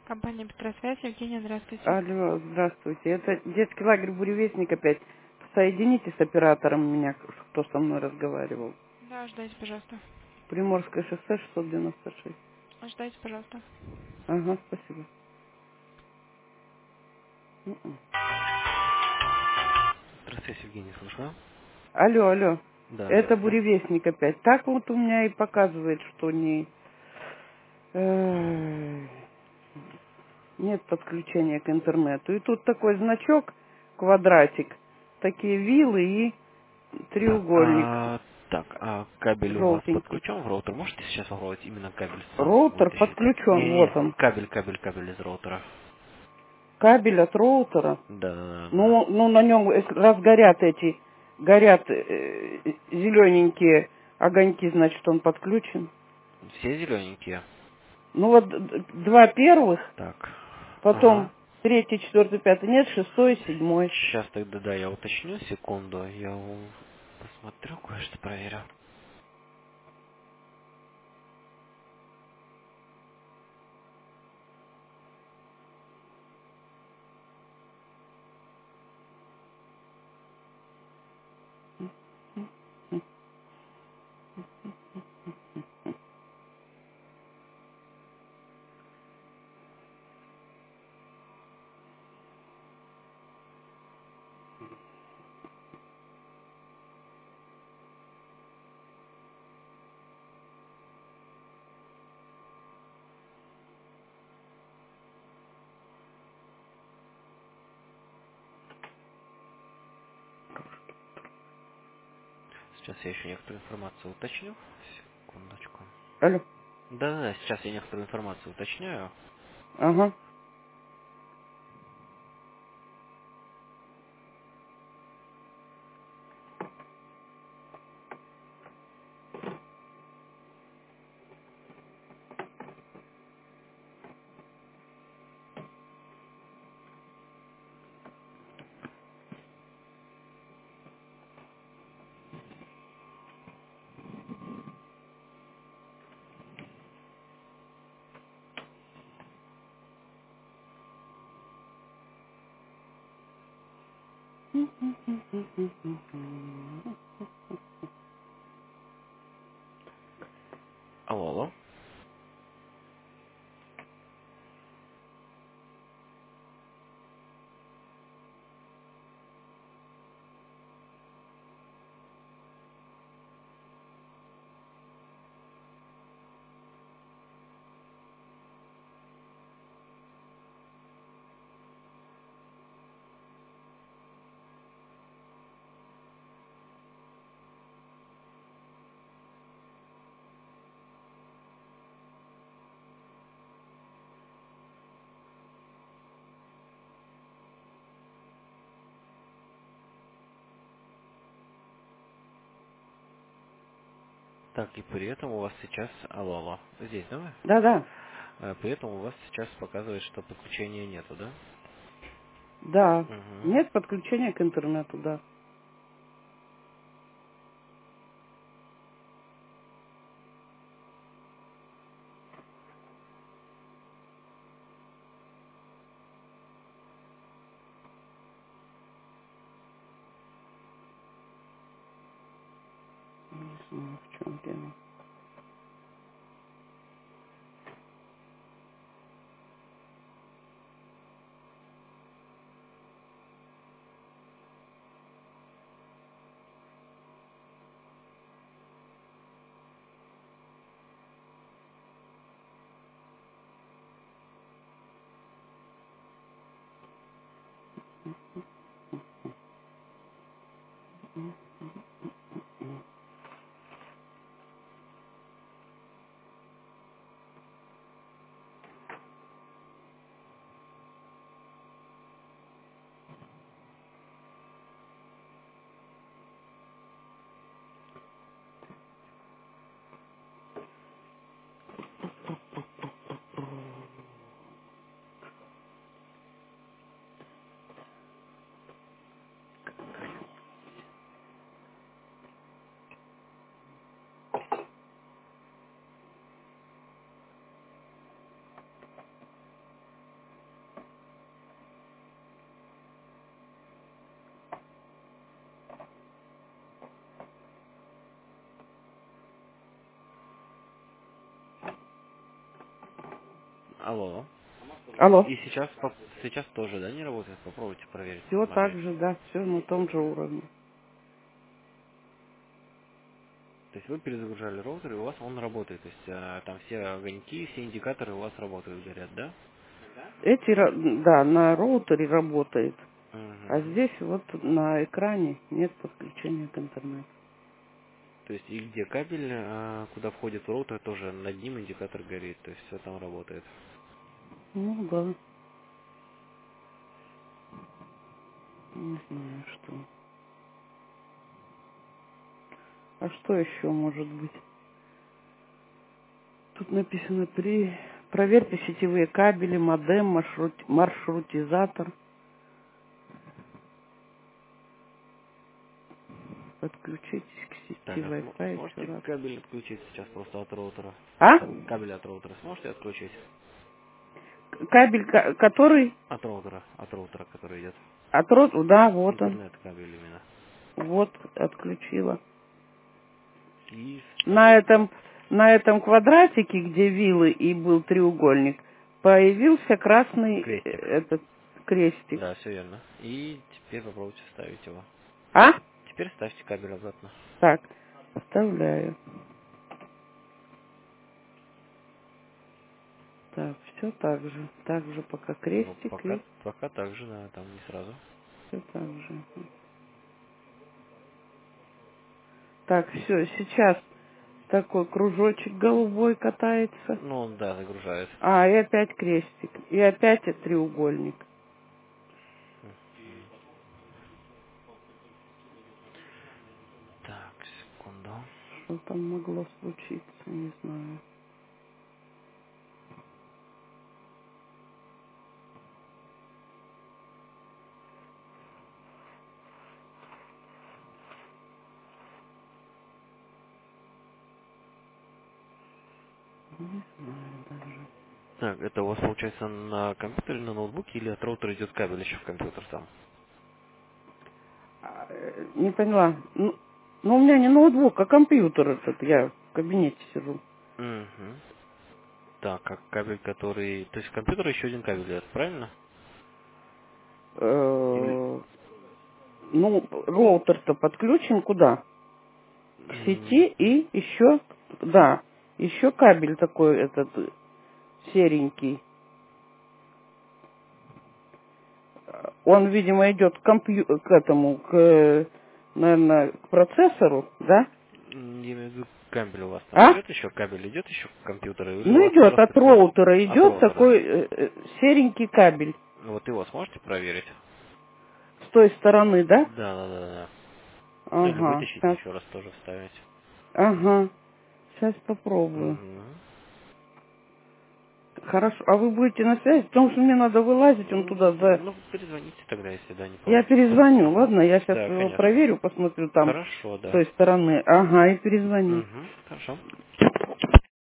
Компания «Петросвязь», Евгения, здравствуйте. Алло, здравствуйте. Это детский лагерь «Буревестник» опять. Соедините с оператором меня, кто со мной разговаривал. Да, ждайте, пожалуйста. Приморское шоссе 696. Ждайте, пожалуйста. Ага, спасибо. Здравствуйте, Евгений, слышно? Алло, алло. Да, Это здравствуйте. «Буревестник» опять. Так вот у меня и показывает, что нет подключения к интернету. И тут такой значок, квадратик, такие вилы и Так, треугольник кабель у вас желтенький. подключен в роутер? Можете сейчас попробовать именно кабель сам Роутер вытащить? подключен, вот Не-не, он. кабель из роутера. Кабель от роутера. Да. Ну, на нем, раз горят зелененькие огоньки, значит, он подключен. Все зелененькие? Ну, вот два первых, Так, потом ага. третий, четвертый, пятый, нет, шестой, седьмой. Сейчас тогда, да, я уточню, секунду, посмотрю, кое-что проверю. Сейчас я еще некоторую информацию уточню. Секундочку. Алло. Да, сейчас я некоторую информацию уточняю. Ага. Алло, алло. Так, и при этом у вас сейчас... Алло, алло. Здесь, да? Вы? Да-да. При этом у вас сейчас показывает, что подключения нету, да? Да. Угу. Нет подключения к интернету, да. Не знаю, в чем дело. Алло. Алло. И сейчас тоже, да, не работает? Попробуйте проверить, Все так посмотреть. же, да, все на том же уровне. То есть вы перезагружали роутер, и у вас он работает. То есть там все огоньки, все индикаторы у вас работают, горят, да? Да, на роутере работает. А Угу. здесь вот на экране нет подключения к интернету. То есть и где кабель, куда входит роутер, тоже над ним индикатор горит. То есть все там работает. Ну да, не знаю что. А что еще может быть? Тут написано проверьте сетевые кабели, модем, маршрутизатор. Подключитесь к сети Так, Wi-Fi еще сможете раз. кабель отключить сейчас просто от роутера? А? Кабель от роутера сможете отключить? Кабель, который От роутера, который идет. да, вот он. Интернет-кабель именно. Вот, отключила. И На вставить этом квадратике, где вилы и был треугольник, появился красный крестик. этот крестик. Да, все верно. И теперь попробуйте вставить его. А? Теперь ставьте кабель обратно. Так, оставляю. Так, все так же. Так же пока Ну, крестик и пока так же, да, там не сразу. все так же. Так, все, сейчас такой кружочек голубой катается. Ну, он, да, загружает. А, и опять крестик. И опять треугольник. Так, секунду. Что там могло случиться, не знаю. Не знаю даже. Так, это у вас получается на компьютере, на ноутбуке или от роутера идет кабель еще в компьютер сам? Не поняла. Ну, у меня не ноутбук, а компьютер этот. Я в кабинете сижу. Угу. Так, как кабель, который... То есть в компьютер еще один кабель идет, правильно? Или... Ну, роутер-то подключен куда? К сети и еще, да, еще кабель такой этот серенький. Он, видимо, идет к этому, наверное, к процессору, да? Я имею в виду кабель у вас там А? идет еще, кабель идет еще к компьютеру, или у Ну, вас идет просто от роутера, от идет роутера? такой серенький кабель Вот его сможете проверить? с той стороны, да? Да. Ну или Ага, вытащить так, еще раз тоже вставить. ага, сейчас попробую. Угу. Хорошо, а вы будете на связи? Потому что мне надо вылазить, он туда Ну, перезвоните тогда, если да, не Я получится. перезвоню, Ага. ладно? Я сейчас Да, его конечно. проверю, посмотрю там Хорошо, с да. той стороны. Ага, и перезвоню. Угу. Хорошо.